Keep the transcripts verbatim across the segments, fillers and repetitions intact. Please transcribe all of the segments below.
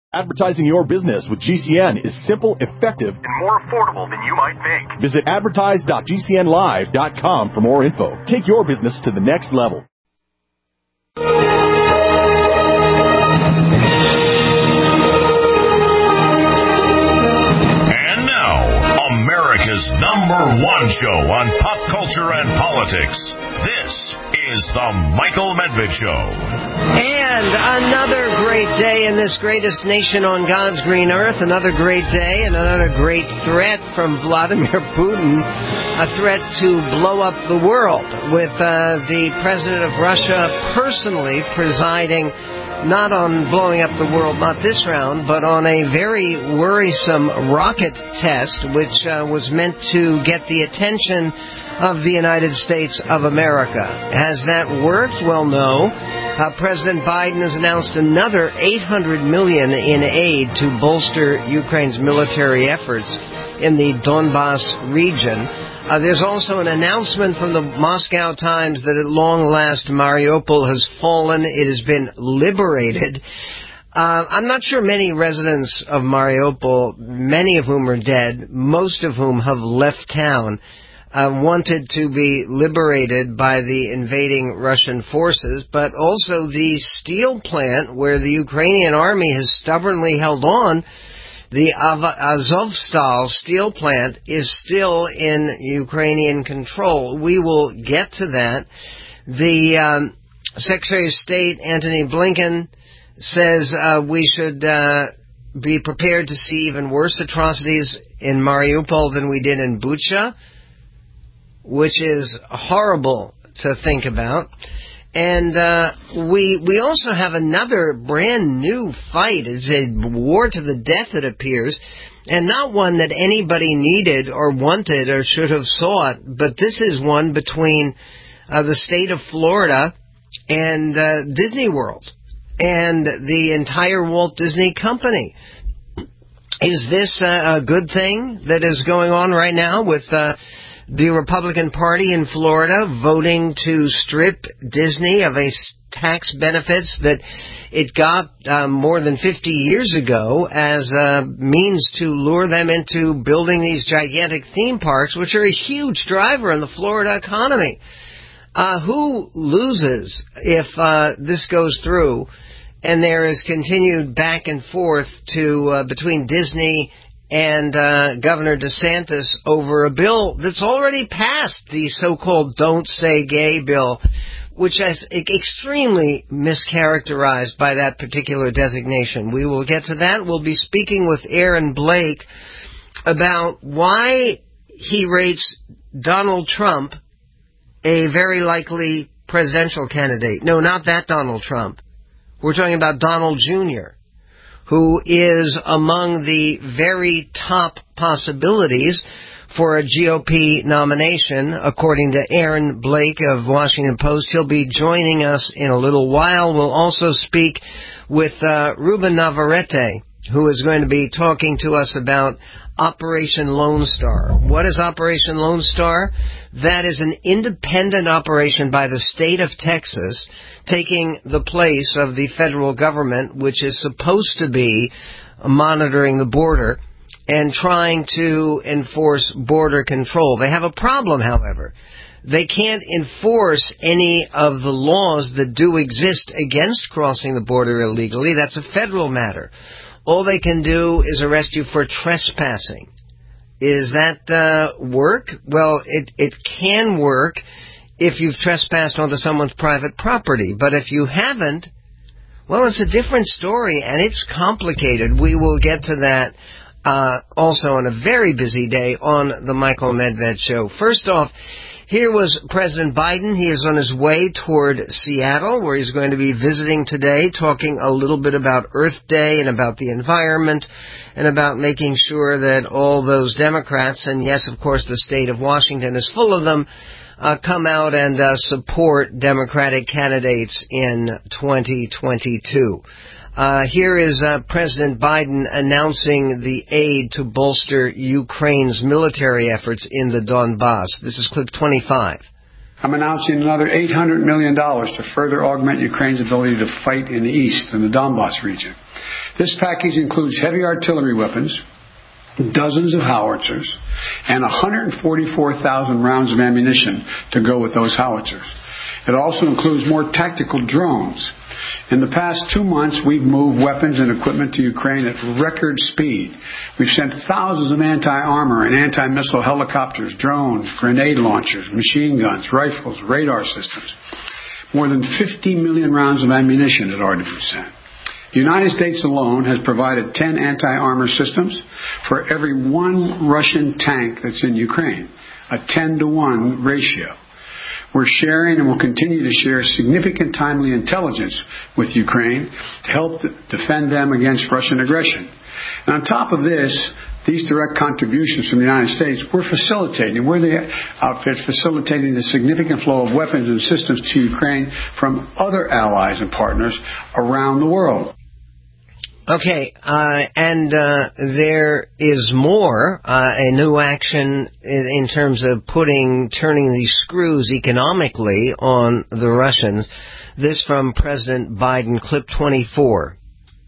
Advertising your business with G C N is simple, effective, and more affordable than you might think. Visit advertise dot g c n live dot com for more info. Take your business to the next level. And now, America's number one show on pop culture and politics. This is The Michael Medved Show. And another great day in this greatest nation on God's green earth. Another great day and another great threat from Vladimir Putin. A threat to blow up the world with uh, the president of Russia personally presiding not on blowing up the world, not this round, but on a very worrisome rocket test, which uh, was meant to get the attention of the United States of America. Has that worked? Well, no. Uh, President Biden has announced another eight hundred million dollars in aid to bolster Ukraine's military efforts in the Donbas region. Uh, there's also an announcement from the Moscow Times that at long last Mariupol has fallen. It has been liberated. Uh, I'm not sure many residents of Mariupol, many of whom are dead, most of whom have left town, uh, wanted to be liberated by the invading Russian forces, but also the steel plant where the Ukrainian army has stubbornly held on. The Azovstal steel plant is still in Ukrainian control. We will get to that. The um, Secretary of State, Antony Blinken, says uh, we should uh, be prepared to see even worse atrocities in Mariupol than we did in Bucha, which is horrible to think about. And uh, we we also have another brand new fight. It's a war to the death, it appears, and not one that anybody needed or wanted or should have sought, but this is one between uh, the state of Florida and uh, Disney World and the entire Walt Disney Company. Is this uh, a good thing that is going on right now with Uh, the Republican Party in Florida voting to strip Disney of a tax benefits that it got uh, more than fifty years ago as a means to lure them into building these gigantic theme parks, which are a huge driver in the Florida economy? Uh, who loses if uh, this goes through and there is continued back and forth to uh, between Disney and uh, Governor DeSantis over a bill that's already passed, the so-called Don't Say Gay bill, which is extremely mischaracterized by that particular designation. We will get to that. We'll be speaking with Aaron Blake about why he rates Donald Trump a very likely presidential candidate. No, not that Donald Trump. We're talking about Donald Junior, who is among the very top possibilities for a G O P nomination, according to Aaron Blake of Washington Post. He'll be joining us in a little while. We'll also speak with uh, Ruben Navarrete, who is going to be talking to us about Operation Lone Star. What is Operation Lone Star? That is an independent operation by the state of Texas, taking the place of the federal government, which is supposed to be monitoring the border and trying to enforce border control. They have a problem, however. They can't enforce any of the laws that do exist against crossing the border illegally. That's a federal matter. All they can do is arrest you for trespassing. Is that uh, work? Well, it, it can work if you've trespassed onto someone's private property. But if you haven't, well, it's a different story, and it's complicated. We will get to that uh, also on a very busy day on the Michael Medved Show. First off, here was President Biden. He is on his way toward Seattle, where he's going to be visiting today, talking a little bit about Earth Day and about the environment and about making sure that all those Democrats, and yes, of course, the state of Washington is full of them, uh, come out and uh, support Democratic candidates in twenty twenty-two. Uh, here is uh, President Biden announcing the aid to bolster Ukraine's military efforts in the Donbas. This is clip twenty-five. I'm announcing another eight hundred million dollars to further augment Ukraine's ability to fight in the east, in the Donbas region. This package includes heavy artillery weapons, dozens of howitzers, and one hundred forty-four thousand rounds of ammunition to go with those howitzers. It also includes more tactical drones. In the past two months, we've moved weapons and equipment to Ukraine at record speed. We've sent thousands of anti-armor and anti-missile helicopters, drones, grenade launchers, machine guns, rifles, radar systems. More than fifty million rounds of ammunition had already been sent. The United States alone has provided ten anti-armor systems for every one Russian tank that's in Ukraine, a ten to one ratio. We're sharing and will continue to share significant timely intelligence with Ukraine to help defend them against Russian aggression. And on top of this, these direct contributions from the United States, we're facilitating, we're the outfit facilitating the significant flow of weapons and systems to Ukraine from other allies and partners around the world. Okay, uh, and uh, there is more, uh, a new action in, in terms of putting, turning these screws economically on the Russians. This from President Biden, clip twenty-four.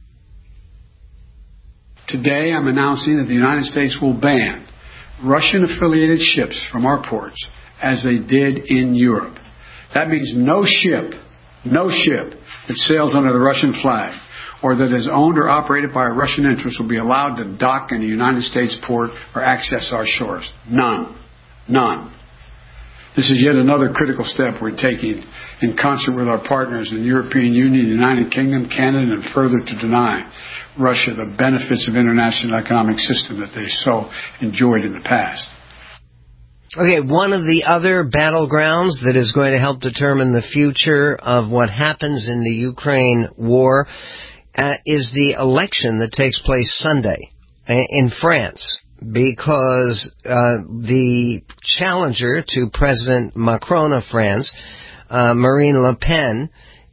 Today I'm announcing that the United States will ban Russian-affiliated ships from our ports as they did in Europe. That means no ship, no ship that sails under the Russian flag or that is owned or operated by a Russian interest will be allowed to dock in a United States port or access our shores. None. None. This is yet another critical step we're taking in concert with our partners in the European Union, the United Kingdom, Canada, and further to deny Russia the benefits of international economic system that they so enjoyed in the past. Okay, one of the other battlegrounds that is going to help determine the future of what happens in the Ukraine war Uh, is the election that takes place Sunday in France, because uh, the challenger to President Macron of France, uh, Marine Le Pen,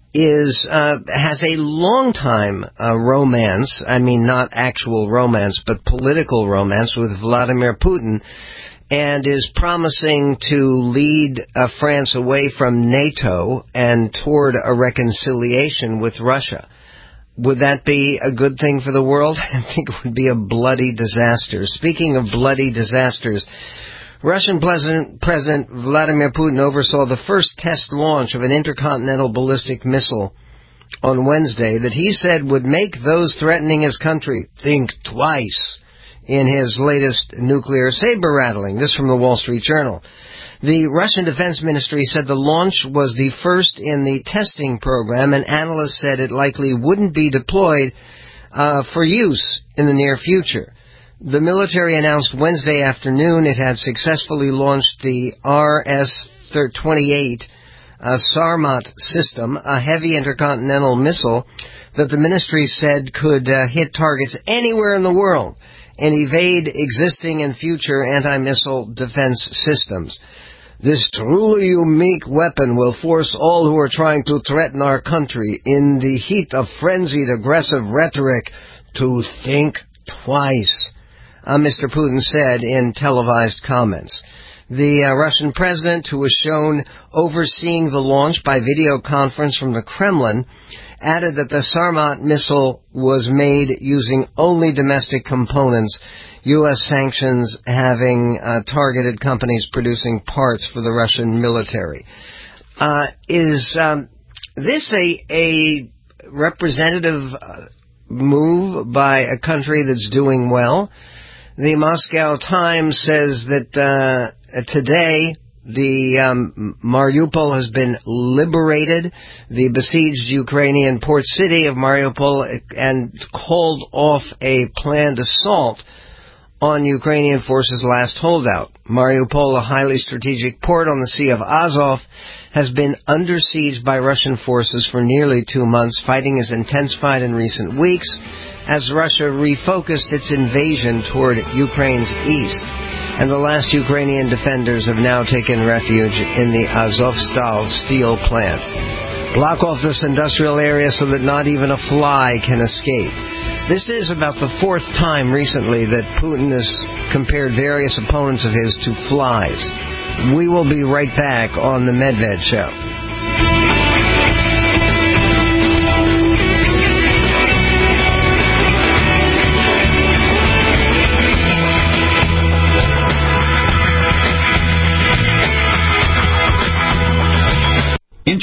is uh, has a long-time uh, romance, I mean not actual romance, but political romance with Vladimir Putin, and is promising to lead uh, France away from NATO and toward a reconciliation with Russia. Would that be a good thing for the world? I think it would be a bloody disaster. Speaking of bloody disasters, Russian President, President Vladimir Putin oversaw the first test launch of an intercontinental ballistic missile on Wednesday that he said would make those threatening his country think twice in his latest nuclear saber-rattling. This from the Wall Street Journal. The Russian Defense Ministry said the launch was the first in the testing program, and analysts said it likely wouldn't be deployed uh, for use in the near future. The military announced Wednesday afternoon it had successfully launched the R S twenty-eight uh, Sarmat system, a heavy intercontinental missile that the ministry said could uh, hit targets anywhere in the world and evade existing and future anti-missile defense systems. This truly unique weapon will force all who are trying to threaten our country in the heat of frenzied aggressive rhetoric to think twice, uh, Mister Putin said in televised comments. The uh, Russian president, who was shown overseeing the launch by video conference from the Kremlin, added that the Sarmat missile was made using only domestic components, U S sanctions having uh, targeted companies producing parts for the Russian military. Uh, is um, this a, a representative uh, move by a country that's doing well? The Moscow Times says that uh, today the um, Mariupol has been liberated, the besieged Ukrainian port city of Mariupol, and called off a planned assault on Ukrainian forces' last holdout. Mariupol, a highly strategic port on the Sea of Azov, has been under siege by Russian forces for nearly two months. Fighting has intensified in recent weeks as Russia refocused its invasion toward Ukraine's east. And the last Ukrainian defenders have now taken refuge in the Azovstal steel plant. Block off this industrial area so that not even a fly can escape. This is about the fourth time recently that Putin has compared various opponents of his to flies. We will be right back on the Medved Show.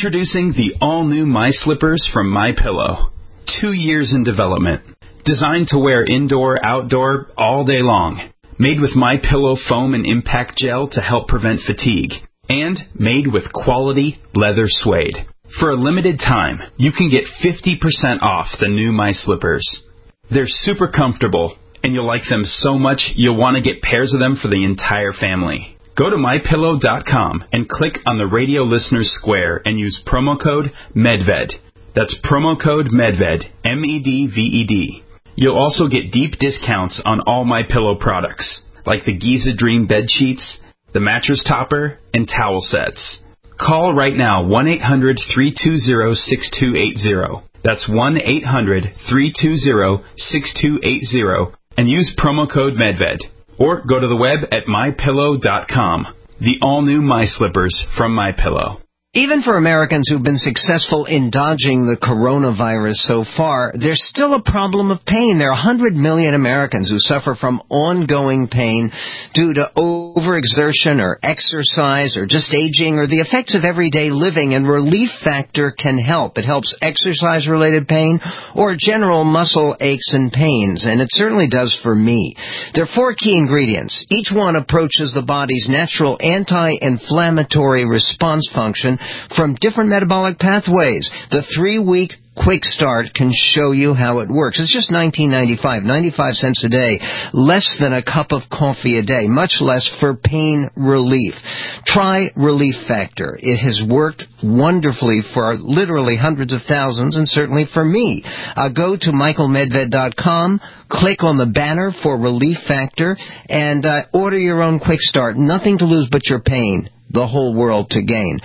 Introducing the all-new My Slippers from MyPillow. Two years in development. Designed to wear indoor, outdoor, all day long. Made with MyPillow foam and impact gel to help prevent fatigue. And made with quality leather suede. For a limited time, you can get fifty percent off the new My Slippers. They're super comfortable, and you'll like them so much you'll want to get pairs of them for the entire family. Go to my pillow dot com and click on the radio listeners square and use promo code MEDVED. That's promo code MEDVED, M E D V E D. You'll also get deep discounts on all MyPillow products, like the Giza Dream bed sheets, the mattress topper, and towel sets. Call right now, one eight hundred, three two zero, six two eight zero. That's one eight hundred, three two zero, six two eight zero, and use promo code MEDVED. Or go to the web at my pillow dot com. The all-new My Slippers from MyPillow. Even for Americans who've been successful in dodging the coronavirus so far, there's still a problem of pain. There are one hundred million Americans who suffer from ongoing pain due to overexertion or exercise or just aging or the effects of everyday living, and Relief Factor can help. It helps exercise-related pain or general muscle aches and pains, and it certainly does for me. There are four key ingredients. Each one approaches the body's natural anti-inflammatory response function from different metabolic pathways. The three-week Quick Start can show you how it works. It's just nineteen ninety-five, ninety-five cents a day, less than a cup of coffee a day, much less for pain relief. Try Relief Factor. It has worked wonderfully for literally hundreds of thousands, and certainly for me. Uh, go to michael medved dot com, click on the banner for Relief Factor, and uh, order your own Quick Start. Nothing to lose but your pain, the whole world to gain.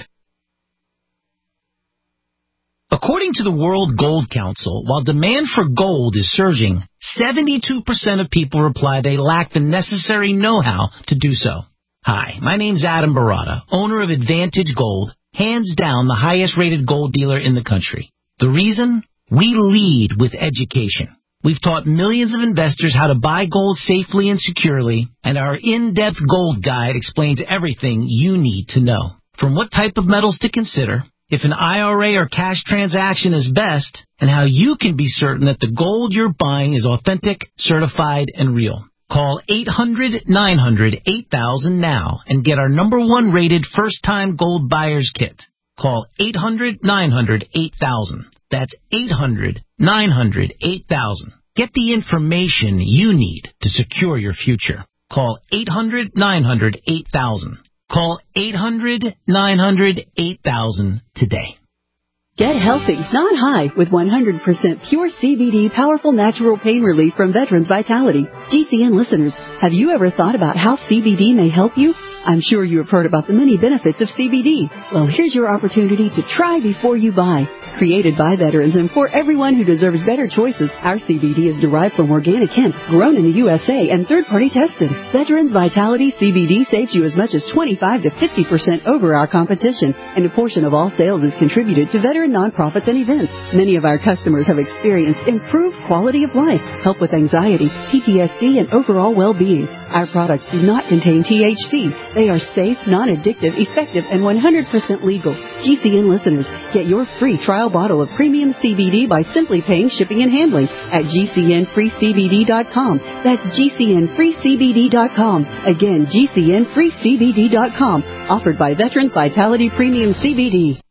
According to the World Gold Council, while demand for gold is surging, seventy-two percent of people reply they lack the necessary know-how to do so. Hi, my name's Adam Barata, owner of Advantage Gold, hands down the highest-rated gold dealer in the country. The reason? We lead with education. We've taught millions of investors how to buy gold safely and securely, and our in-depth gold guide explains everything you need to know. From what type of metals to consider, if an I R A or cash transaction is best, and how you can be certain that the gold you're buying is authentic, certified, and real. Call eight hundred, nine hundred, eight thousand now and get our number one rated first-time gold buyer's kit. Call eight hundred, nine hundred, eight thousand. That's eight hundred, nine hundred, eight thousand. Get the information you need to secure your future. Call eight hundred, nine hundred, eight thousand. Call eight hundred, nine hundred, eight thousand today. Get healthy, not high, with one hundred percent pure C B D powerful natural pain relief from Veterans Vitality. G C N listeners, have you ever thought about how C B D may help you? I'm sure you have heard about the many benefits of C B D. Well, here's your opportunity to try before you buy. Created by veterans and for everyone who deserves better choices, our C B D is derived from organic hemp, grown in the U S A, and third-party tested. Veterans Vitality C B D saves you as much as twenty-five to fifty percent over our competition, and a portion of all sales is contributed to veteran nonprofits and events. Many of our customers have experienced improved quality of life, help with anxiety, P T S D, and overall well-being. Our products do not contain T H C. They are safe, non-addictive, effective, and one hundred percent legal. G C N listeners, get your free trial bottle of premium C B D by simply paying shipping and handling at G C N free C B D dot com. That's G C N free C B D dot com. Again, G C N free C B D dot com. Offered by Veterans Vitality Premium C B D.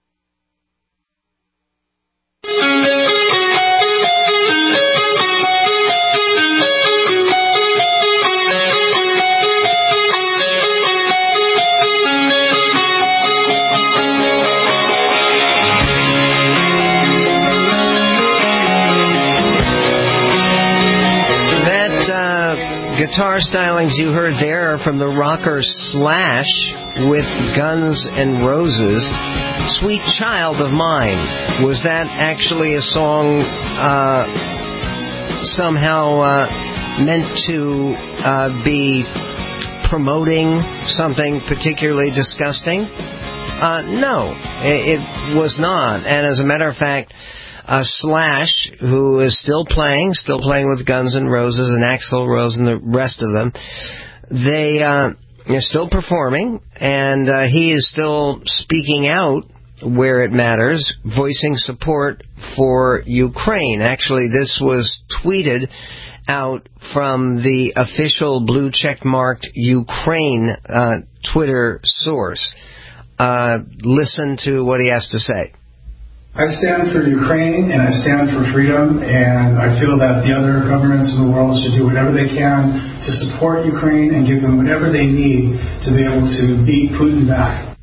Guitar stylings you heard there are from the rocker Slash with Guns N' Roses. Sweet Child of Mine. Was that actually a song uh, somehow uh, meant to uh, be promoting something particularly disgusting? Uh, no, it, it was not. And as a matter of fact, Uh, Slash, who is still playing, still playing with Guns N' Roses and Axl Rose and the rest of them, they, uh, they're still performing, and uh, he is still speaking out where it matters, voicing support for Ukraine. Actually, this was tweeted out from the official blue check-marked Ukraine uh, Twitter source. Uh, listen to what he has to say. I stand for Ukraine and I stand for freedom, and I feel that the other governments in the world should do whatever they can to support Ukraine and give them whatever they need to be able to beat Putin back.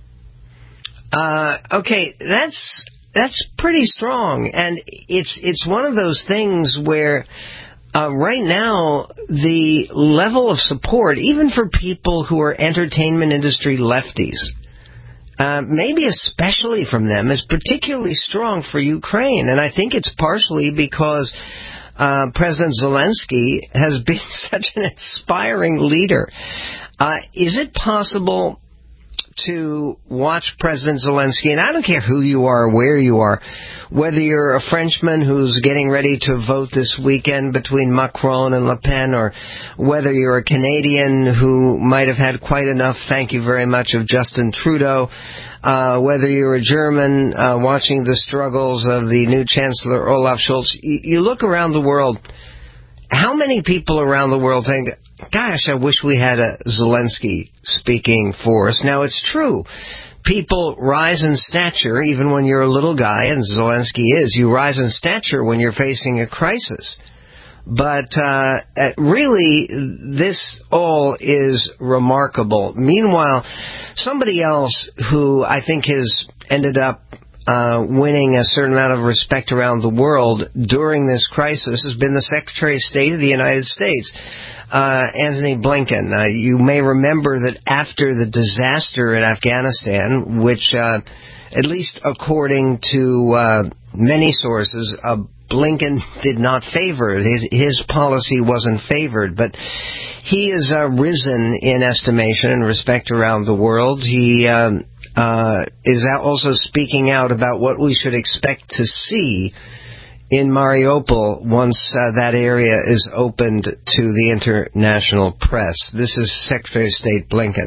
Uh, okay, that's that's pretty strong, and it's it's one of those things where uh, right now the level of support, even for people who are entertainment industry lefties, Uh, maybe especially from them, is particularly strong for Ukraine. And I think it's partially because uh, President Zelensky has been such an inspiring leader. Uh, is it possible to watch President Zelensky, and I don't care who you are, where you are, whether you're a Frenchman who's getting ready to vote this weekend between Macron and Le Pen, or whether you're a Canadian who might have had quite enough, thank you very much, of Justin Trudeau, uh, whether you're a German uh, watching the struggles of the new Chancellor Olaf Scholz, you, you look around the world, how many people around the world think, gosh, I wish we had a Zelensky speaking for us? Now, it's true. People rise in stature, even when you're a little guy, and Zelensky is. You rise in stature when you're facing a crisis. But uh, really, this all is remarkable. Meanwhile, somebody else who I think has ended up Uh, winning a certain amount of respect around the world during this crisis has been the Secretary of State of the United States, uh, Antony Blinken. Uh, you may remember that after the disaster in Afghanistan, which, uh, at least according to uh, many sources, uh, Blinken did not favor. His, his policy wasn't favored, but he has uh, risen in estimation and respect around the world. He um, Uh, is also speaking out about what we should expect to see in Mariupol once uh, that area is opened to the international press. This is Secretary of State Blinken.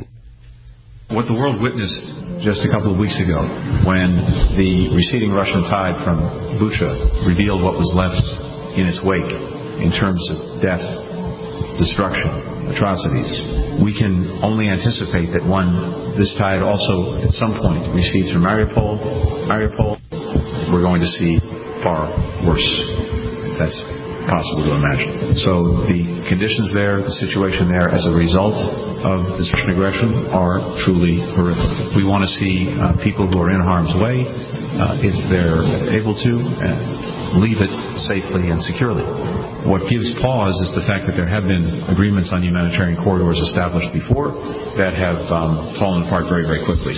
What the world witnessed just a couple of weeks ago, when the receding Russian tide from Bucha revealed what was left in its wake in terms of death, destruction, atrocities, we can only anticipate that when this tide also at some point recedes from Mariupol, Mariupol, we're going to see far worse. That's possible to imagine. So the conditions there, the situation there as a result of this Russian aggression are truly horrific. We want to see uh, people who are in harm's way, uh, if they're able to, uh, leave it safely and securely. What gives pause is the fact that there have been agreements on humanitarian corridors established before that have um, fallen apart very, very quickly.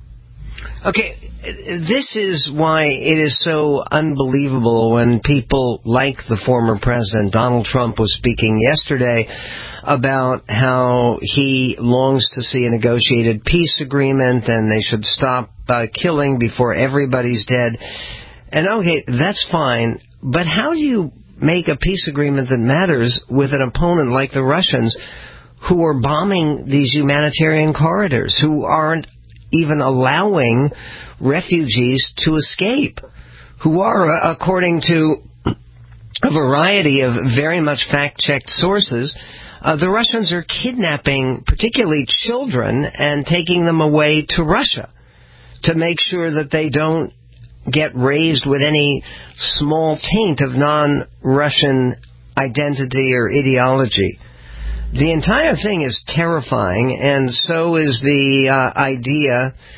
Okay, this is why it is so unbelievable when people like the former president, Donald Trump, was speaking yesterday about how he longs to see a negotiated peace agreement and they should stop uh, killing before everybody's dead. And okay, that's fine, but how do you make a peace agreement that matters with an opponent like the Russians, who are bombing these humanitarian corridors, who aren't even allowing refugees to escape, who are, according to a variety of very much fact-checked sources, uh, the Russians are kidnapping particularly children and taking them away to Russia to make sure that they don't get raised with any small taint of non-Russian identity or ideology. The entire thing is terrifying, and so is the uh, idea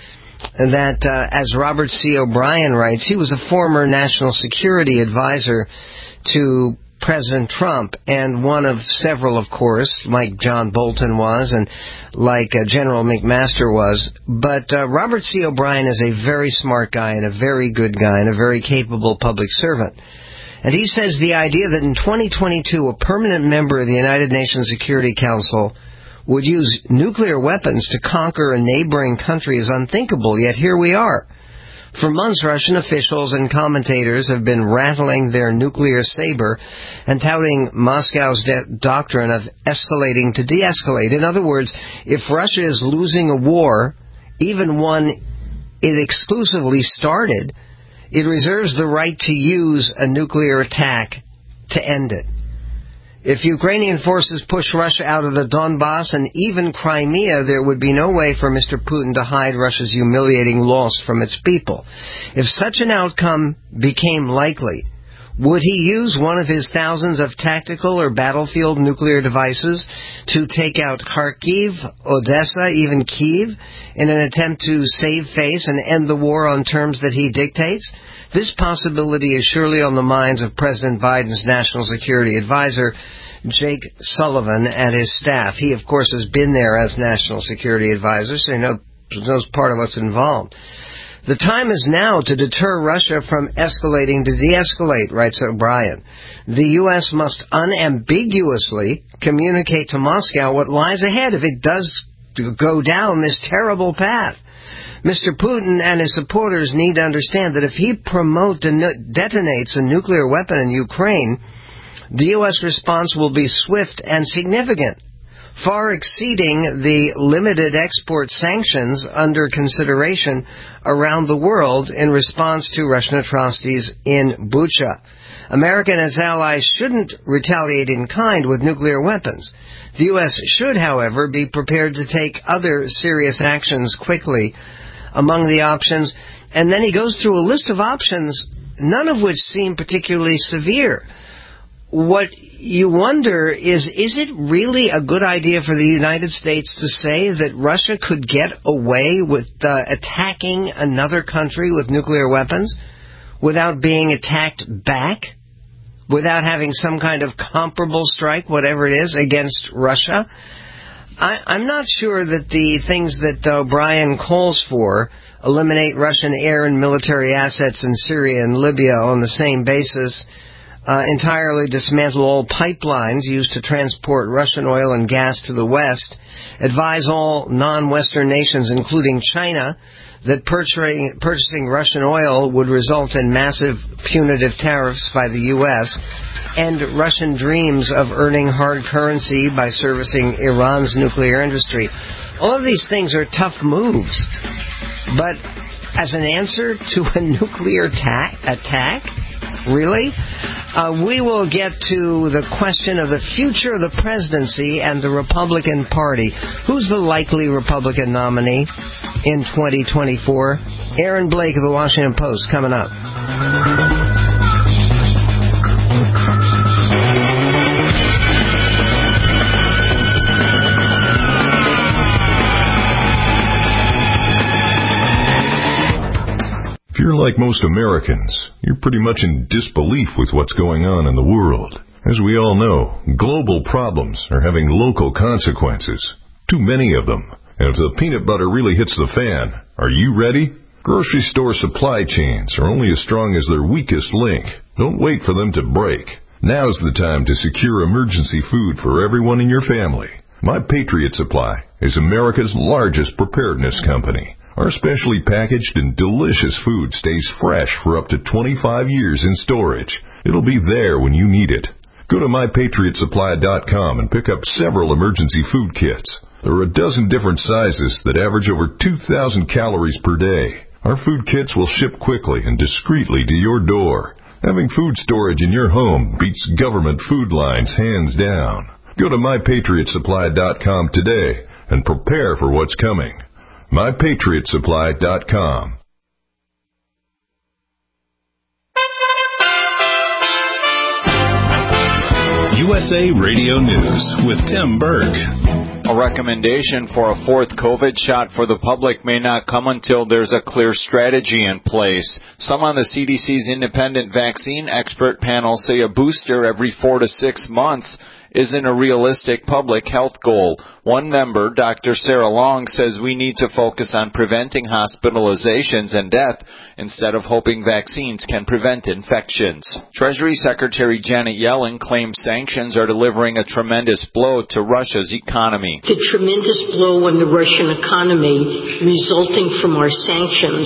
that, uh, as Robert C. O'Brien writes, he was a former national security advisor to President Trump, and one of several, of course, like John Bolton was, and like uh, General McMaster was. But uh, Robert C. O'Brien is a very smart guy and a very good guy and a very capable public servant. And he says the idea that in twenty twenty-two a permanent member of the United Nations Security Council would use nuclear weapons to conquer a neighboring country is unthinkable, yet here we are. For months, Russian officials and commentators have been rattling their nuclear saber and touting Moscow's de- doctrine of escalating to de-escalate. In other words, if Russia is losing a war, even one it exclusively started, it reserves the right to use a nuclear attack to end it. If Ukrainian forces push Russia out of the Donbass and even Crimea, there would be no way for Mister Putin to hide Russia's humiliating loss from its people. If such an outcome became likely, would he use one of his thousands of tactical or battlefield nuclear devices to take out Kharkiv, Odessa, even Kyiv, in an attempt to save face and end the war on terms that he dictates? This possibility is surely on the minds of President Biden's National Security Advisor, Jake Sullivan, and his staff. He, of course, has been there as National Security Advisor, so he knows, knows part of what's involved. The time is now to deter Russia from escalating to de-escalate, writes O'Brien. The U S must unambiguously communicate to Moscow what lies ahead if it does go down this terrible path. Mister Putin and his supporters need to understand that if he promote de- detonates a nuclear weapon in Ukraine, the U S response will be swift and significant, far exceeding the limited export sanctions under consideration around the world in response to Russian atrocities in Bucha. America and its allies shouldn't retaliate in kind with nuclear weapons. The U S should, however, be prepared to take other serious actions quickly. Among the options, and then he goes through a list of options, none of which seem particularly severe. What you wonder is, is it really a good idea for the United States to say that Russia could get away with uh, attacking another country with nuclear weapons without being attacked back, without having some kind of comparable strike, whatever it is, against Russia? I, I'm not sure that the things that O'Brien calls for, eliminate Russian air and military assets in Syria and Libya on the same basis, uh, entirely dismantle all pipelines used to transport Russian oil and gas to the West, advise all non-Western nations, including China, that purchasing, purchasing Russian oil would result in massive punitive tariffs by the U S, and Russian dreams of earning hard currency by servicing Iran's nuclear industry. All of these things are tough moves, but as an answer to a nuclear ta- attack, really? Uh, we will get to the question of the future of the presidency and the Republican Party. Who's the likely Republican nominee in twenty twenty-four? Aaron Blake of the Washington Post coming up. If you're like most Americans, you're pretty much in disbelief with what's going on in the world. As we all know, global problems are having local consequences. Too many of them. And if the peanut butter really hits the fan, are you ready? Grocery store supply chains are only as strong as their weakest link. Don't wait for them to break. Now's the time to secure emergency food for everyone in your family. My Patriot Supply is America's largest preparedness company. Our specially packaged and delicious food stays fresh for up to twenty-five years in storage. It'll be there when you need it. Go to my patriot supply dot com and pick up several emergency food kits. There are a dozen different sizes that average over two thousand calories per day. Our food kits will ship quickly and discreetly to your door. Having food storage in your home beats government food lines hands down. Go to my patriot supply dot com today and prepare for what's coming. my patriot supply dot com. U S A Radio News with Tim Berg. A recommendation for a fourth COVID shot for the public may not come until there's a clear strategy in place. Some on the C D C's independent vaccine expert panel say a booster every four to six months isn't a realistic public health goal. One member, Doctor Sarah Long, says we need to focus on preventing hospitalizations and death instead of hoping vaccines can prevent infections. Treasury Secretary Janet Yellen claims sanctions are delivering a tremendous blow to Russia's economy. The tremendous blow on the Russian economy resulting from our sanctions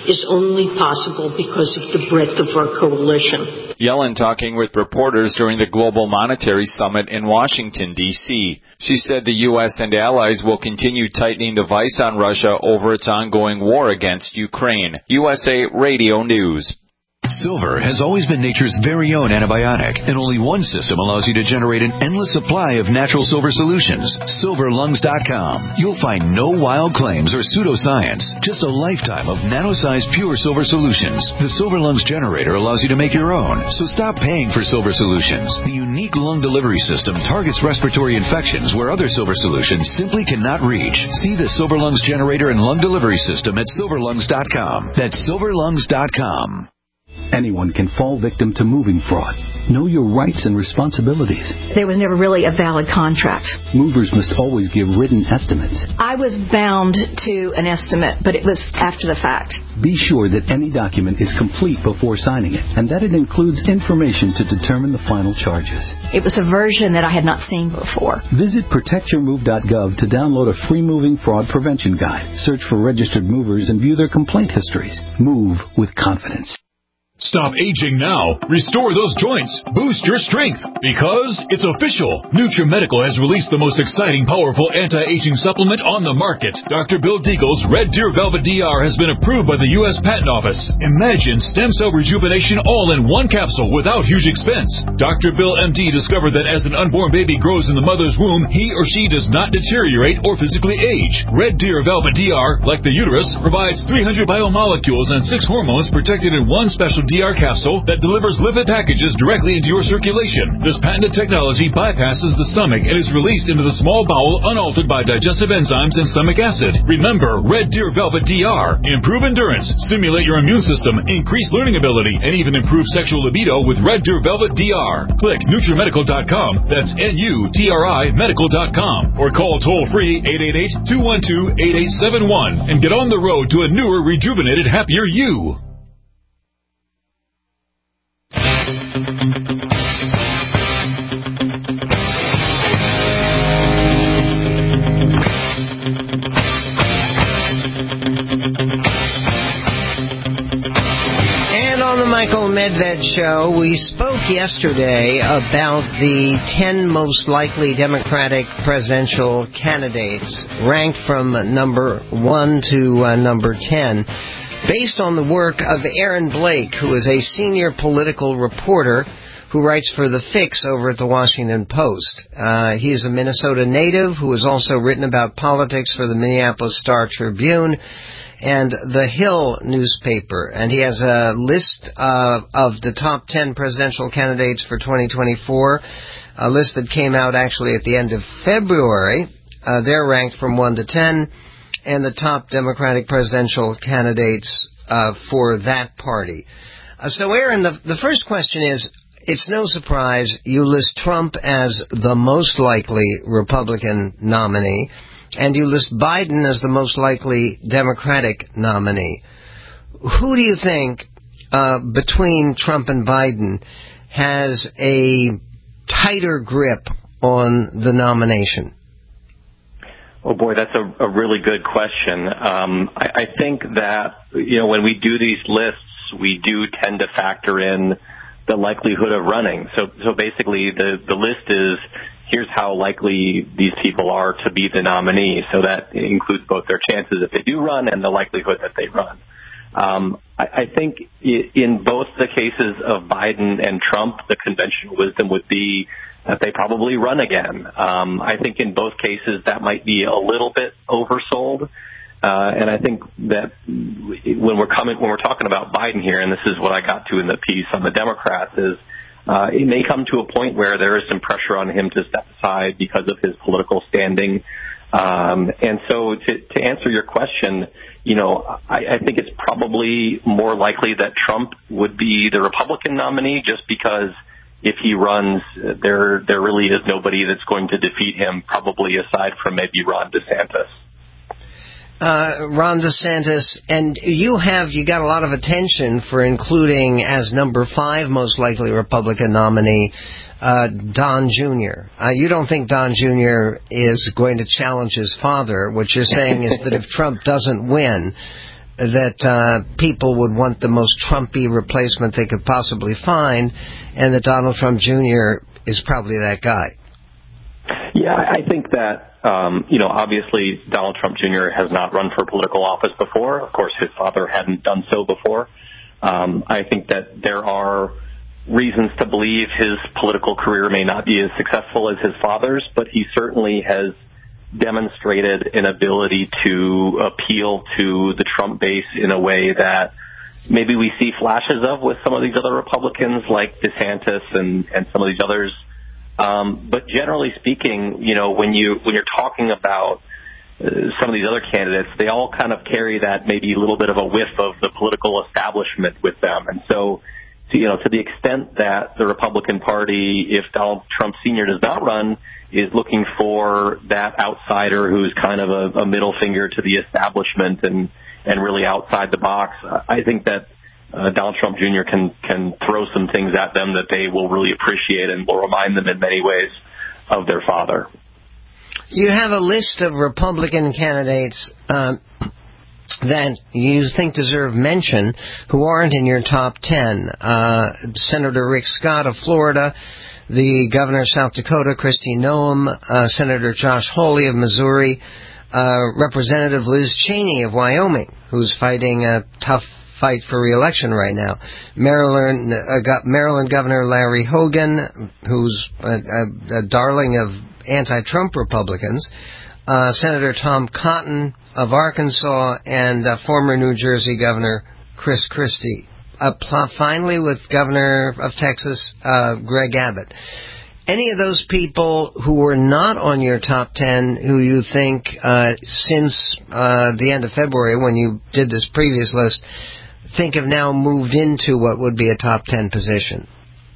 is only possible because of the breadth of our coalition. Yellen talking with reporters during the Global Monetary Summit in Washington, D C She said the U S and allies will continue tightening the vice on Russia over its ongoing war against Ukraine. U S A Radio News. Silver has always been nature's very own antibiotic, and only one system allows you to generate an endless supply of natural silver solutions. silver lungs dot com. You'll find no wild claims or pseudoscience, just a lifetime of nano-sized pure silver solutions. The Silver Lungs generator allows you to make your own, so stop paying for silver solutions. The unique lung delivery system targets respiratory infections where other silver solutions simply cannot reach. See the Silver Lungs generator and lung delivery system at silver lungs dot com. That's silver lungs dot com. Anyone can fall victim to moving fraud. Know your rights and responsibilities. There was never really a valid contract. Movers must always give written estimates. I was bound to an estimate, but it was after the fact. Be sure that any document is complete before signing it, and that it includes information to determine the final charges. It was a version that I had not seen before. Visit protect your move dot gov to download a free moving fraud prevention guide. Search for registered movers and view their complaint histories. Move with confidence. Stop aging now. Restore those joints. Boost your strength. Because it's official. NutriMedical has released the most exciting, powerful anti-aging supplement on the market. Doctor Bill Deagle's Red Deer Velvet D R has been approved by the U S Patent Office. Imagine stem cell rejuvenation all in one capsule without huge expense. Doctor Bill M D discovered that as an unborn baby grows in the mother's womb, he or she does not deteriorate or physically age. Red Deer Velvet D R, like the uterus, provides three hundred biomolecules and six hormones protected in one special D R capsule that delivers lipid packages directly into your circulation. This patented technology bypasses the stomach and is released into the small bowel unaltered by digestive enzymes and stomach acid. Remember, Red Deer Velvet D R. Improve endurance, stimulate your immune system, increase learning ability, and even improve sexual libido with Red Deer Velvet D R. Click NutriMedical dot com, that's N U T R I medical dot com, or call toll-free eight eight eight, two one two, eight eight seven one and get on the road to a newer, rejuvenated, happier you. Michael Medved Show. We spoke yesterday about the ten most likely Democratic presidential candidates, ranked from number one to uh, number ten, based on the work of Aaron Blake, who is a senior political reporter who writes for The Fix over at the Washington Post. Uh, he is a Minnesota native who has also written about politics for the Minneapolis Star-Tribune and the Hill newspaper, and he has a list uh, of the top ten presidential candidates for twenty twenty-four, a list that came out actually at the end of February. Uh, they're ranked from one to ten, and the top Democratic presidential candidates uh, for that party. Uh, so, Aaron, the, the first question is, it's no surprise you list Trump as the most likely Republican nominee, and you list Biden as the most likely Democratic nominee. Who do you think, uh, between Trump and Biden, has a tighter grip on the nomination? Oh, boy, that's a, a really good question. Um, I, I think that, you know, when we do these lists, we do tend to factor in the likelihood of running. So, so basically, the, the list is, here's how likely these people are to be the nominee. So that includes both their chances if they do run and the likelihood that they run. Um, I, I think in both the cases of Biden and Trump, the conventional wisdom would be that they probably run again. Um, I think in both cases that might be a little bit oversold. Uh, and I think that when we're coming, when we're talking about Biden here, and this is what I got to in the piece on the Democrats, is uh, it may come to a point where there is some pressure on him to step aside because of his political standing. Um, and so to, to answer your question, you know, I, I think it's probably more likely that Trump would be the Republican nominee, just because if he runs, there there really is nobody that's going to defeat him, probably aside from maybe Ron DeSantis. Uh, Ron DeSantis, and you have, you got a lot of attention for including as number five most likely Republican nominee, uh, Don Junior Uh, you don't think Don Junior is going to challenge his father. What you're saying is that if Trump doesn't win, that uh, people would want the most Trumpy replacement they could possibly find, and that Donald Trump Junior is probably that guy. Yeah, I think that, um, you know, obviously Donald Trump Junior has not run for political office before. Of course, his father hadn't done so before. Um, I think that there are reasons to believe his political career may not be as successful as his father's, but he certainly has demonstrated an ability to appeal to the Trump base in a way that maybe we see flashes of with some of these other Republicans like DeSantis and, and some of these others. Um, but generally speaking, you know, when you when you're talking about uh, some of these other candidates, they all kind of carry that maybe a little bit of a whiff of the political establishment with them. And so, you know, to the extent that the Republican Party, if Donald Trump Senior does not run, is looking for that outsider who's kind of a, a middle finger to the establishment and, and really outside the box, I think that uh, Donald Trump Junior can, can throw some things at them that they will really appreciate and will remind them in many ways of their father. You have a list of Republican candidates um, that you think deserve mention who aren't in your top ten. Uh, Senator Rick Scott of Florida, the governor of South Dakota, Kristi Noem, uh, Senator Josh Hawley of Missouri, uh, Representative Liz Cheney of Wyoming, who's fighting a tough fight for re-election right now, Maryland, uh, got Maryland Governor Larry Hogan, who's a, a, a darling of anti-Trump Republicans, uh, Senator Tom Cotton of Arkansas, and uh, former New Jersey Governor Chris Christie. Uh, pl- finally, with Governor of Texas, uh, Greg Abbott. Any of those people who were not on your top ten who you think, uh, since uh, the end of February, when you did this previous list, think have now moved into what would be a top ten position?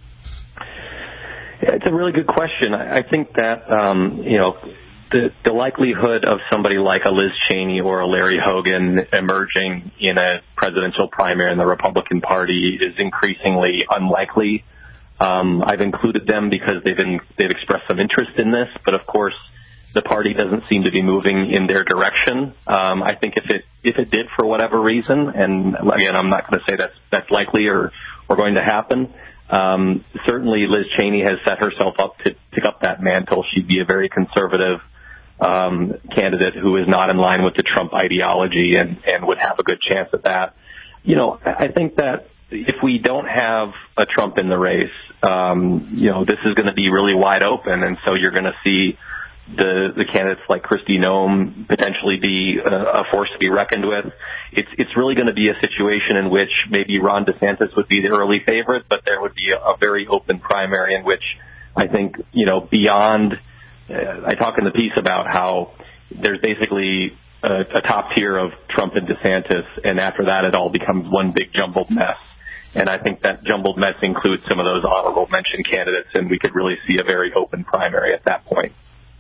Yeah, it's a really good question. I, I think that, um, you know, The, the likelihood of somebody like a Liz Cheney or a Larry Hogan emerging in a presidential primary in the Republican Party is increasingly unlikely. Um, I've included them because they've been, they've expressed some interest in this, but of course the party doesn't seem to be moving in their direction. Um, I think if it if it did for whatever reason, and again I'm not going to say that's that's likely or or going to happen. Um, certainly Liz Cheney has set herself up to pick up that mantle. She'd be a very conservative Um, candidate who is not in line with the Trump ideology and, and would have a good chance at that. You know, I think that if we don't have a Trump in the race, um, you know, this is going to be really wide open. And so you're going to see the, the candidates like Kristi Noem potentially be a, a force to be reckoned with. It's, it's really going to be a situation in which maybe Ron DeSantis would be the early favorite, but there would be a, a very open primary in which I think, you know, beyond Uh, I talk in the piece about how there's basically a, a top tier of Trump and DeSantis, and after that it all becomes one big jumbled mess. And I think that jumbled mess includes some of those honorable mention candidates, and we could really see a very open primary at that point.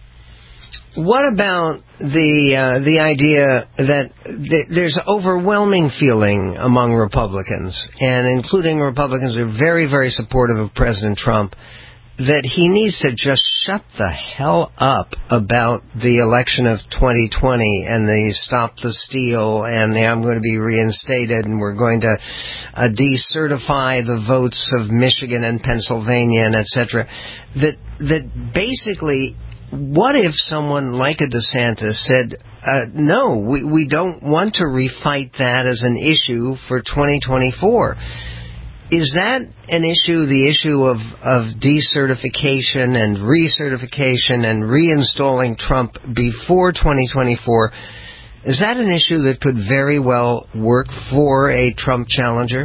What about the uh, the idea that th- there's overwhelming feeling among Republicans, and including Republicans who are very, very supportive of President Trump, that he needs to just shut the hell up about the election of twenty twenty and the Stop the Steal and the I'm going to be reinstated and we're going to uh, decertify the votes of Michigan and Pennsylvania and et cetera. That, that basically, what if someone like a DeSantis said, uh, no, we, we don't want to refight that as an issue for twenty twenty-four? Is that an issue, the issue of, of decertification and recertification and reinstalling Trump before twenty twenty-four, is that an issue that could very well work for a Trump challenger?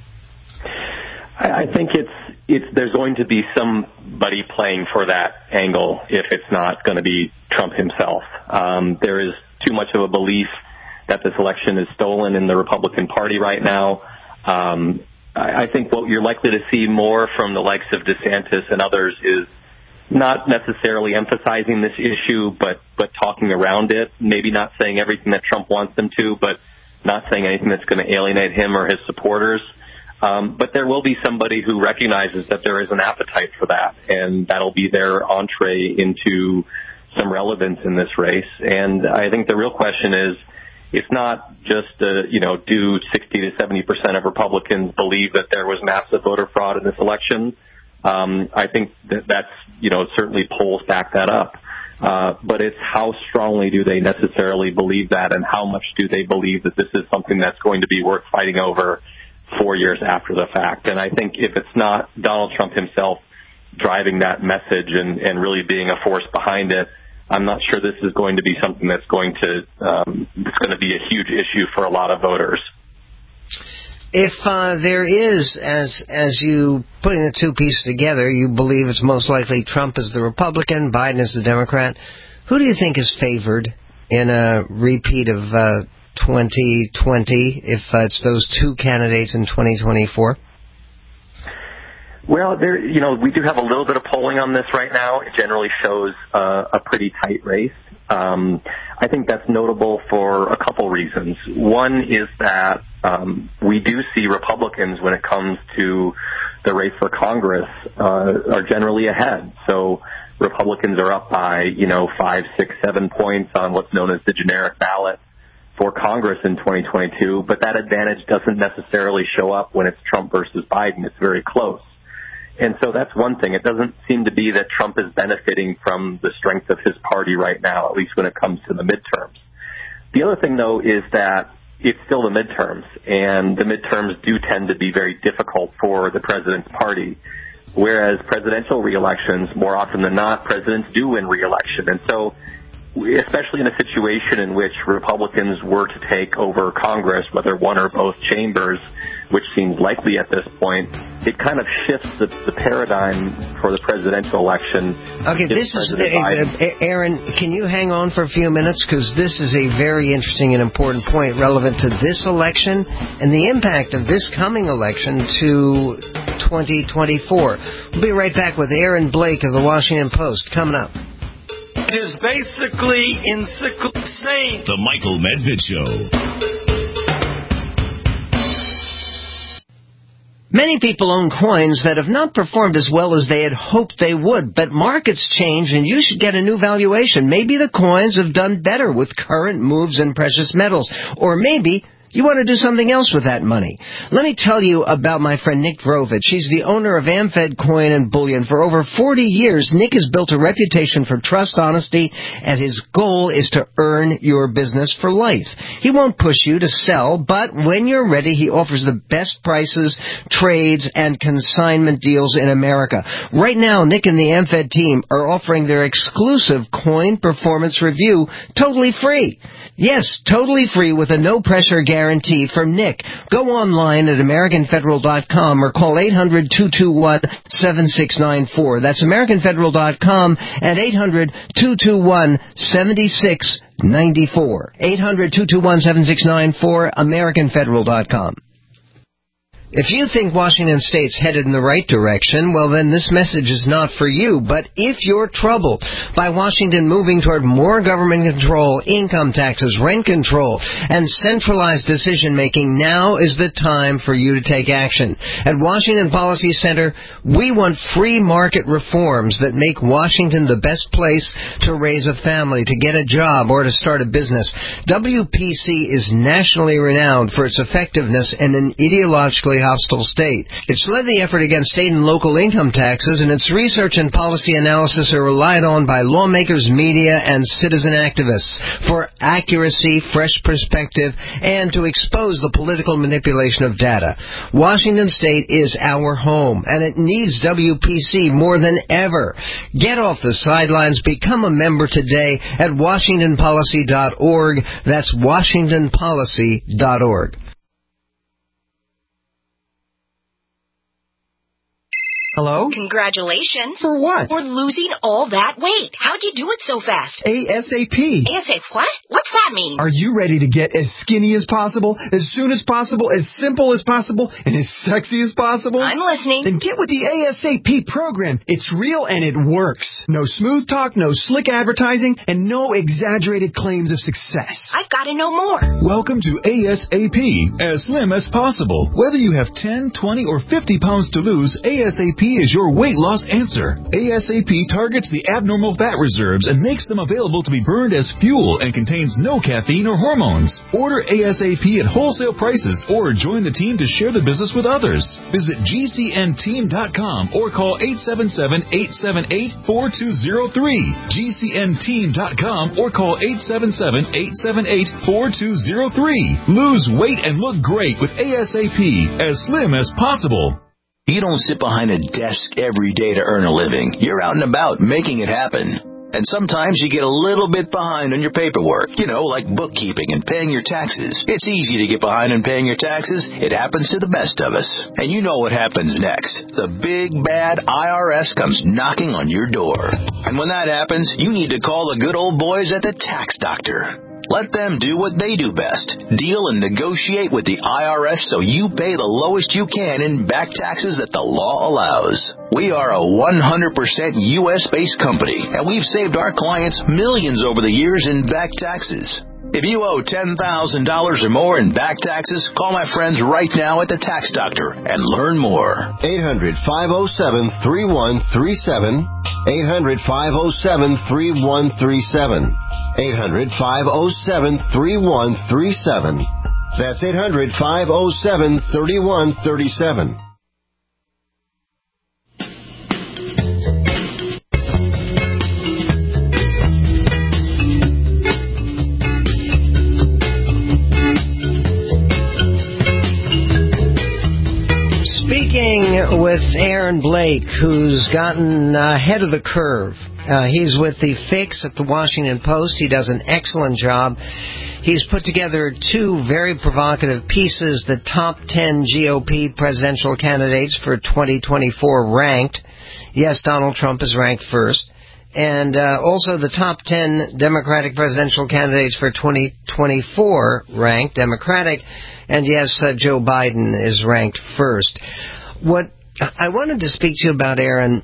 I, I think it's it's there's going to be somebody playing for that angle if it's not going to be Trump himself. Um, there is too much of a belief that this election is stolen in the Republican Party right now. Um, I think what you're likely to see more from the likes of DeSantis and others is not necessarily emphasizing this issue, but, but talking around it, maybe not saying everything that Trump wants them to, but not saying anything that's going to alienate him or his supporters. Um, but there will be somebody who recognizes that there is an appetite for that, and that'll be their entree into some relevance in this race. And I think the real question is, it's not just, uh, you know, do sixty to seventy percent of Republicans believe that there was massive voter fraud in this election? Um, I think that that's, you know, certainly polls back that up. Uh, but it's how strongly do they necessarily believe that, and how much do they believe that this is something that's going to be worth fighting over four years after the fact. And I think if it's not Donald Trump himself driving that message and, and really being a force behind it, I'm not sure this is going to be something that's going to um, it's going to be a huge issue for a lot of voters. If uh, there is, as as you putting the two pieces together, you believe it's most likely Trump is the Republican, Biden is the Democrat, who do you think is favored in a repeat of uh, twenty twenty if uh, it's those two candidates in twenty twenty-four? Well, there, you know, we do have a little bit of polling on this right now. It generally shows uh, a pretty tight race. Um, I think that's notable for a couple reasons. One is that um, we do see Republicans, when it comes to the race for Congress, uh, are generally ahead. So Republicans are up by, you know, five, six, seven points on what's known as the generic ballot for Congress in twenty twenty-two. But that advantage doesn't necessarily show up when it's Trump versus Biden. It's very close. And so that's one thing. It doesn't seem to be that Trump is benefiting from the strength of his party right now, at least when it comes to the midterms. The other thing, though, is that it's still the midterms, and the midterms do tend to be very difficult for the president's party, whereas presidential reelections, more often than not, presidents do win reelection. And so, especially in a situation in which Republicans were to take over Congress, whether one or both chambers, which seems likely at this point, it kind of shifts the, the paradigm for the presidential election. Okay, this is, uh, Aaron, can you hang on for a few minutes? Because this is a very interesting and important point relevant to this election and the impact of this coming election to twenty twenty-four. We'll be right back with Aaron Blake of the Washington Post coming up. It is basically insane. The Michael Medved Show. Many people own coins that have not performed as well as they had hoped they would, but markets change and you should get a new valuation. Maybe the coins have done better with current moves in precious metals, or maybe you want to do something else with that money. Let me tell you about my friend Nick Vrovich. He's the owner of AmFed Coin and Bullion. For over forty years, Nick has built a reputation for trust, honesty, and his goal is to earn your business for life. He won't push you to sell, but when you're ready, he offers the best prices, trades, and consignment deals in America. Right now, Nick and the AmFed team are offering their exclusive coin performance review totally free. Yes, totally free with a no-pressure guarantee from Nick. Go online at American Federal dot com or call eight hundred, two two one, seven six nine four. That's American Federal dot com and eight hundred, two two one, seven six nine four. eight hundred, two two one, seven six nine four, American Federal dot com. If you think Washington State's headed in the right direction, well then this message is not for you. But if you're troubled by Washington moving toward more government control, income taxes, rent control, and centralized decision-making, now is the time for you to take action. At Washington Policy Center, we want free market reforms that make Washington the best place to raise a family, to get a job, or to start a business. W P C is nationally renowned for its effectiveness in an ideologically hostile state. It's led the effort against state and local income taxes, and its research and policy analysis are relied on by lawmakers, media, and citizen activists for accuracy, fresh perspective, and to expose the political manipulation of data. Washington State is our home, and it needs W P C more than ever. Get off the sidelines. Become a member today at washington policy dot org. That's washington policy dot org. Hello? Congratulations. For what? For losing all that weight. How'd you do it so fast? ASAP. ASAP what? What's that mean? Are you ready to get as skinny as possible, as soon as possible, as simple as possible, and as sexy as possible? I'm listening. Then get with the ASAP program. It's real and it works. No smooth talk, no slick advertising, and no exaggerated claims of success. I've got to know more. Welcome to ASAP, as slim as possible. Whether you have ten, twenty, or fifty pounds to lose, ASAP P is your weight loss answer. A S A P targets the abnormal fat reserves and makes them available to be burned as fuel and contains no caffeine or hormones. Order A S A P at wholesale prices or join the team to share the business with others. Visit G C N team dot com or call eight seven seven, eight seven eight, four two zero three. G C N team dot com or call eight seven seven, eight seven eight, four two zero three. Lose weight and look great with A S A P, as slim as possible. You don't sit behind a desk every day to earn a living. You're out and about making it happen. And sometimes you get a little bit behind on your paperwork, you know, like bookkeeping and paying your taxes. It's easy to get behind on paying your taxes. It happens to the best of us. And you know what happens next. The big, bad I R S comes knocking on your door. And when that happens, you need to call the good old boys at the Tax Doctor. Let them do what they do best. Deal and negotiate with the I R S so you pay the lowest you can in back taxes that the law allows. We are a one hundred percent U S-based company, and we've saved our clients millions over the years in back taxes. If you owe ten thousand dollars or more in back taxes, call my friends right now at the Tax Doctor and learn more. eight hundred, five oh seven, three one three seven. eight hundred, five oh seven, three one three seven. eight hundred, five oh seven, three one three seven. That's eight hundred, five oh seven, three one three seven. Speaking with Aaron Blake, who's gotten ahead of the curve. Uh, he's with The Fix at the Washington Post. He does an excellent job. He's put together two very provocative pieces, the top ten G O P presidential candidates for twenty twenty-four ranked. Yes, Donald Trump is ranked first. And uh, also the top ten Democratic presidential candidates for twenty twenty-four ranked, Democratic. And yes, uh, Joe Biden is ranked first. What I wanted to speak to you about, Aaron,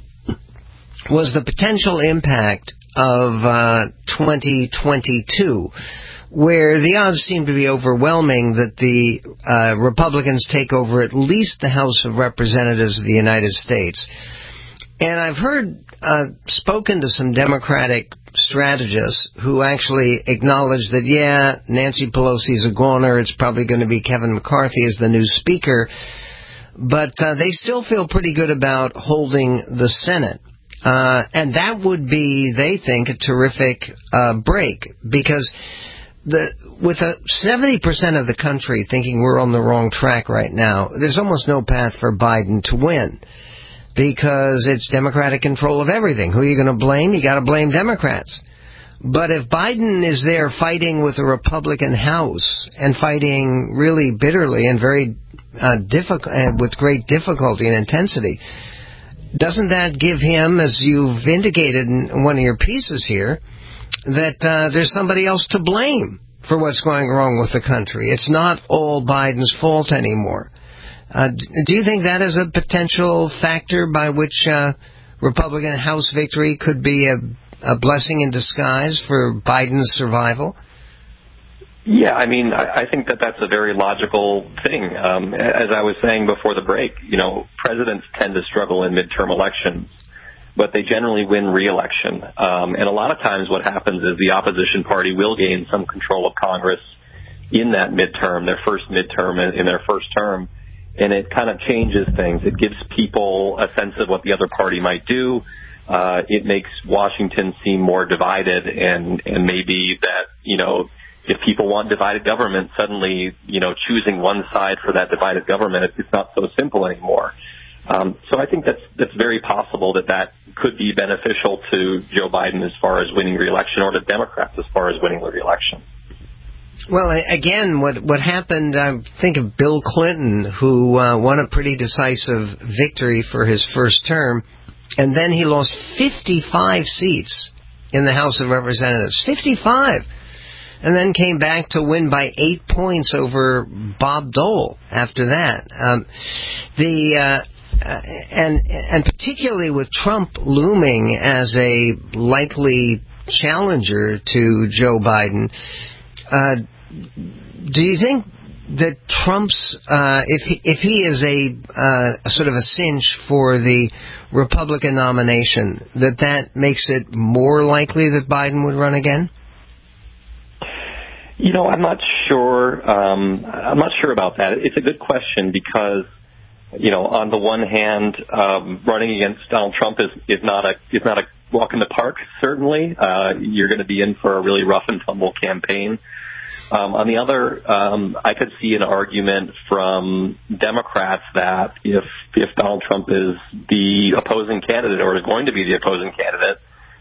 was the potential impact of uh, twenty twenty-two, where the odds seem to be overwhelming that the uh, Republicans take over at least the House of Representatives of the United States. And I've heard, uh, spoken to some Democratic strategists who actually acknowledge that, yeah, Nancy Pelosi's a goner, it's probably going to be Kevin McCarthy as the new speaker, but uh, they still feel pretty good about holding the Senate. Uh, and that would be, they think, a terrific uh, break, because the with a seventy percent of the country thinking we're on the wrong track right now, there's almost no path for Biden to win, because it's Democratic control of everything. Who are you going to blame? You got to blame Democrats. But if Biden is there fighting with a Republican House and fighting really bitterly and very uh, difficult, uh, with great difficulty and intensity, doesn't that give him, as you've indicated in one of your pieces here, that uh, there's somebody else to blame for what's going wrong with the country? It's not all Biden's fault anymore. Uh, do you think that is a potential factor by which uh, Republican House victory could be a, a blessing in disguise for Biden's survival? Yeah, I mean, I, I think that that's a very logical thing. Um, as I was saying before the break, you know, presidents tend to struggle in midterm elections, but they generally win re-election. Um, and a lot of times what happens is the opposition party will gain some control of Congress in that midterm, their first midterm in, in their first term, and it kind of changes things. It gives people a sense of what the other party might do. Uh, it makes Washington seem more divided, and, and maybe that, you know, if people want divided government, suddenly, you know, choosing one side for that divided government, it's not so simple anymore. Um, so I think that's that's very possible that that could be beneficial to Joe Biden as far as winning re-election, or to Democrats as far as winning the re-election. Well, again, what what happened, I think of Bill Clinton, who uh, won a pretty decisive victory for his first term, and then he lost fifty-five seats in the House of Representatives. fifty-five! And then came back to win by eight points over Bob Dole after that. Um, the uh, uh, and and particularly with Trump looming as a likely challenger to Joe Biden, uh, do you think that Trump's, uh, if he, if he is a, uh, a sort of a cinch for the Republican nomination, that that makes it more likely that Biden would run again? You know, I'm not sure. Um, I'm not sure about that. It's a good question because, you know, on the one hand, um, running against Donald Trump is, is not a is not a walk in the park. Certainly, uh, you're going to be in for a really rough and tumble campaign. Um, on the other, um, I could see an argument from Democrats that if if Donald Trump is the opposing candidate or is going to be the opposing candidate,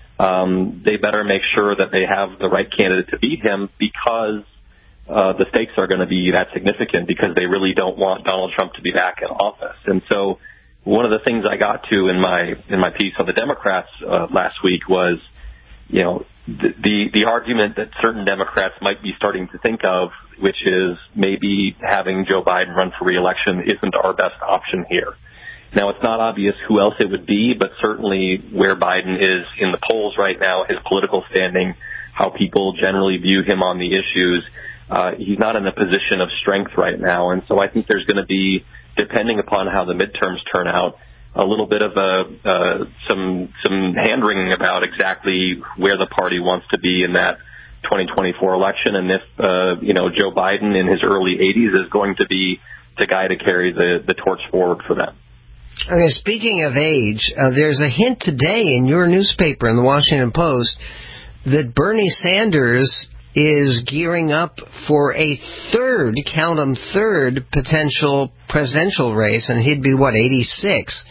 um, they better make sure that they have the right candidate to beat him because uh, the stakes are going to be that significant because they really don't want Donald Trump to be back in office. And so one of the things I got to in my in my piece on the Democrats uh, last week was, you know, the, the the argument that certain Democrats might be starting to think of, which is maybe having Joe Biden run for re-election isn't our best option here. Now, it's not obvious who else it would be, but certainly where Biden is in the polls right now, his political standing, how people generally view him on the issues, uh, he's not in a position of strength right now. And so I think there's going to be, depending upon how the midterms turn out, a little bit of a uh, some some hand-wringing about exactly where the party wants to be in that twenty twenty-four election, and if uh, you know Joe Biden in his early eighties is going to be the guy to carry the, the torch forward for them. Okay, speaking of age, uh, there's a hint today in your newspaper, in the Washington Post, that Bernie Sanders is gearing up for a third, count 'em, third potential presidential race, and he'd be, what, eighty-six?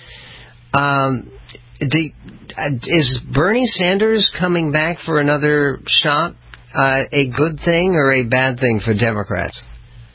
Um, do, uh, is Bernie Sanders coming back for another shot uh, a good thing or a bad thing for Democrats?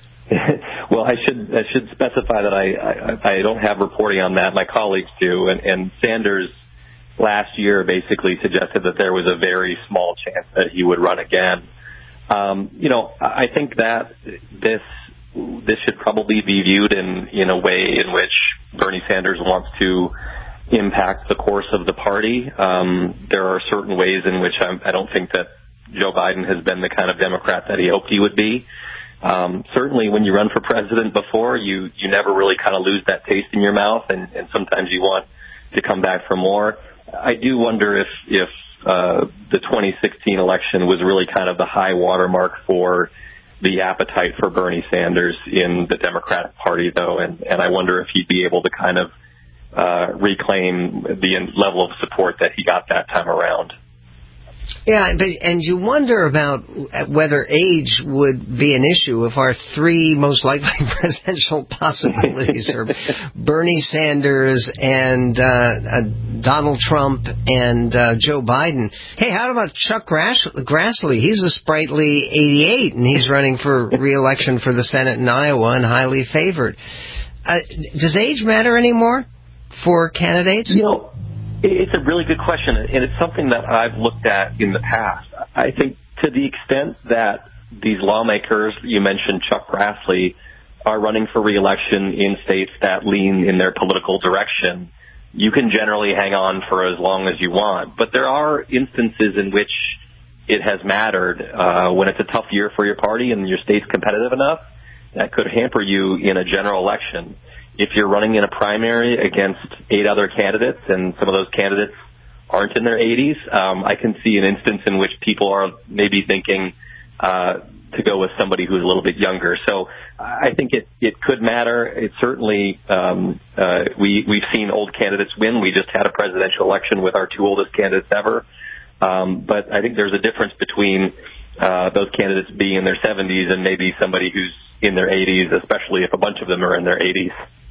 Well, I should I should specify that I, I, I don't have reporting on that. My colleagues do, and, and Sanders last year basically suggested that there was a very small chance that he would run again. Um, you know, I think that this this should probably be viewed in, in a way in which Bernie Sanders wants to impact the course of the party. Um, there are certain ways in which I'm, I don't think that Joe Biden has been the kind of Democrat that he hoped he would be. Um, certainly when you run for president before, you, you never really kind of lose that taste in your mouth, and, and sometimes you want to come back for more. I do wonder if, if uh, the twenty sixteen election was really kind of the high watermark for the appetite for Bernie Sanders in the Democratic Party, though, and, and I wonder if he'd be able to kind of uh, reclaim the level of support that he got that time around. Yeah, but, and you wonder about whether age would be an issue if our three most likely presidential possibilities are Bernie Sanders and uh, uh, Donald Trump and uh, Joe Biden. Hey, how about Chuck Grass- Grassley? He's a sprightly eighty-eight, and he's running for re-election for the Senate in Iowa and highly favored. Uh, does age matter anymore for candidates? You know, it's a really good question, and it's something that I've looked at in the past. I think to the extent that these lawmakers, you mentioned Chuck Grassley, are running for re-election in states that lean in their political direction, you can generally hang on for as long as you want. But there are instances in which it has mattered. Uh, when it's a tough year for your party and your state's competitive enough, that could hamper you in a general election. If you're running in a primary against eight other candidates and some of those candidates aren't in their eighties, um, I can see an instance in which people are maybe thinking uh, to go with somebody who's a little bit younger. So I think it, it could matter. It certainly, um, uh, we, we've seen old candidates win. We just had a presidential election with our two oldest candidates ever. Um, but I think there's a difference between uh, those candidates being in their seventies and maybe somebody who's in their eighties, especially if a bunch of them are in their eighties.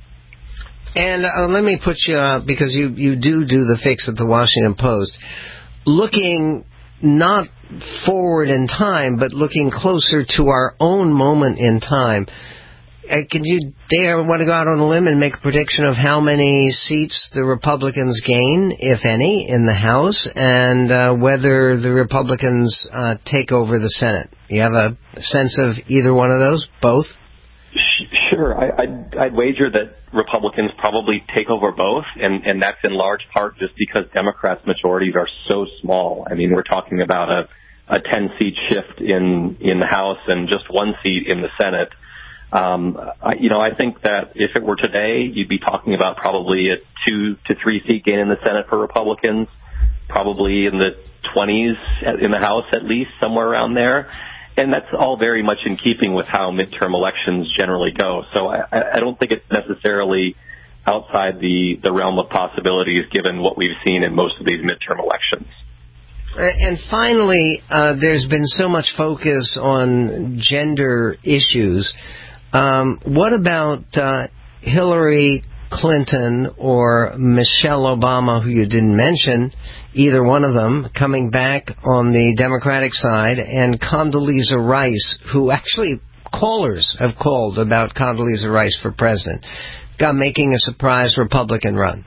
And uh, let me put you, uh, because you, you do do the fix at the Washington Post, looking not forward in time, but looking closer to our own moment in time. Uh, could you dare want to go out on a limb and make a prediction of how many seats the Republicans gain, if any, in the House, and uh, whether the Republicans uh, take over the Senate? You have a sense of either one of those? Both? Sure. I, I'd, I'd wager that Republicans probably take over both, and, and that's in large part just because Democrats' majorities are so small. I mean, we're talking about a, a ten-seat shift in, in the House and just one seat in the Senate. Um, I, you know, I think that if it were today, you'd be talking about probably a two to three seat gain in the Senate for Republicans, probably in the twenties in the House at least, somewhere around there. And that's all very much in keeping with how midterm elections generally go. So I, I don't think it's necessarily outside the, the realm of possibilities given what we've seen in most of these midterm elections. And finally, uh, there's been so much focus on gender issues. Um, what about uh, Hillary Clinton or Michelle Obama, who you didn't mention, either one of them, coming back on the Democratic side, and Condoleezza Rice, who actually callers have called about Condoleezza Rice for president, got making a surprise Republican run?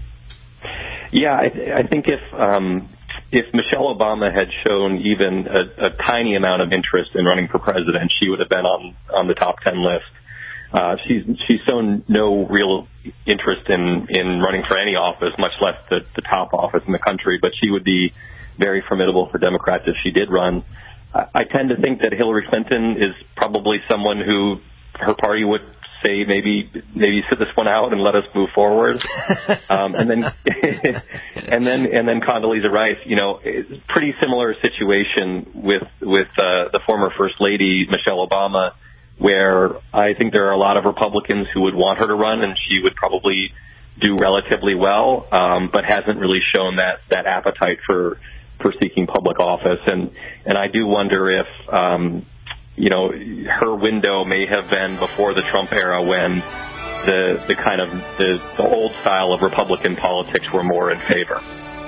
Yeah, I, I think if um, if Michelle Obama had shown even a, a tiny amount of interest in running for president, she would have been on on the top ten list. Uh, she's she's shown no real interest in, in running for any office, much less the, the top office in the country, but she would be very formidable for Democrats if she did run. I, I tend to think that Hillary Clinton is probably someone who her party would say maybe maybe sit this one out and let us move forward. um, and then and then and then Condoleezza Rice, you know, pretty similar situation with with uh, the former First Lady Michelle Obama, where I think there are a lot of Republicans who would want her to run, and she would probably do relatively well, um, but hasn't really shown that, that appetite for for seeking public office. And and I do wonder if, um, you know, her window may have been before the Trump era when the the kind of the, the old style of Republican politics were more in favor.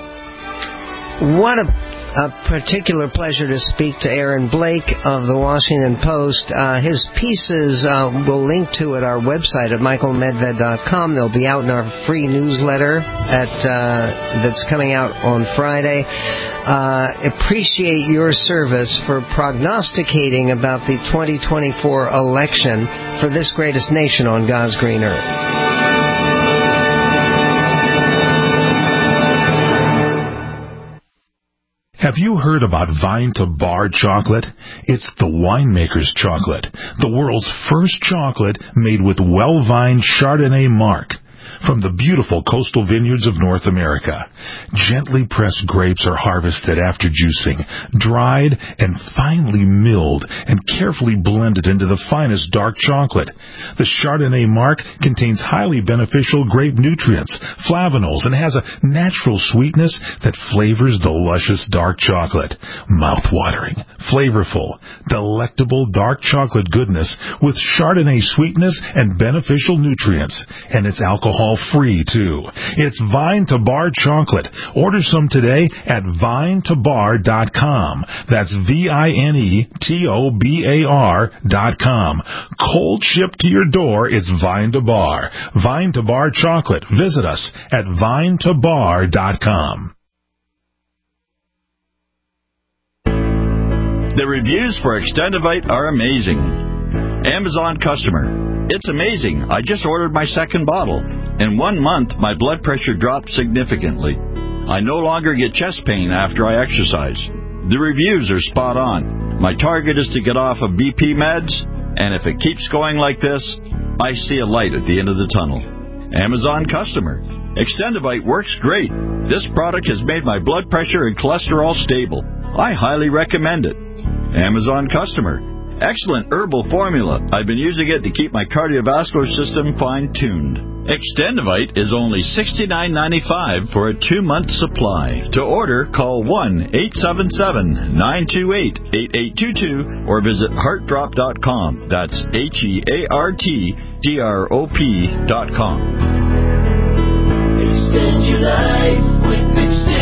What a, a particular pleasure to speak to Aaron Blake of the Washington Post. Uh, his pieces, uh, we'll link to at our website at michael medved dot com. They'll be out in our free newsletter at uh, that's coming out on Friday. Uh, appreciate your service for prognosticating about the twenty twenty-four election for this greatest nation on God's green earth. Have you heard about Vine to Bar chocolate? It's the winemaker's chocolate, the world's first chocolate made with well-vined Chardonnay marc from the beautiful coastal vineyards of North America. Gently pressed grapes are harvested after juicing, dried and finely milled and carefully blended into the finest dark chocolate. The Chardonnay marc contains highly beneficial grape nutrients, flavanols, and has a natural sweetness that flavors the luscious dark chocolate. Mouth-watering, flavorful, delectable dark chocolate goodness with Chardonnay sweetness and beneficial nutrients. And it's alcohol free too. It's Vine to Bar chocolate. Order some today at vine to bar dot com. That's V I N E T O B A R dot com. Cold shipped to your door, it's Vine to Bar. Vine to Bar chocolate. Visit us at vine to bar dot com. The reviews for Extendivite are amazing. Amazon customer. It's amazing. I just ordered my second bottle. In one month, my blood pressure dropped significantly. I no longer get chest pain after I exercise. The reviews are spot on. My target is to get off of B P meds, and if it keeps going like this, I see a light at the end of the tunnel. Amazon customer. Extendivite works great. This product has made my blood pressure and cholesterol stable. I highly recommend it. Amazon customer. Excellent herbal formula. I've been using it to keep my cardiovascular system fine-tuned. Extendivite is only sixty-nine ninety-five for a two-month supply. To order, call one eight seven seven nine two eight eight eight two two or visit heart drop dot com. That's H E A R T D R O P dot com. Extend your life with Extendivite.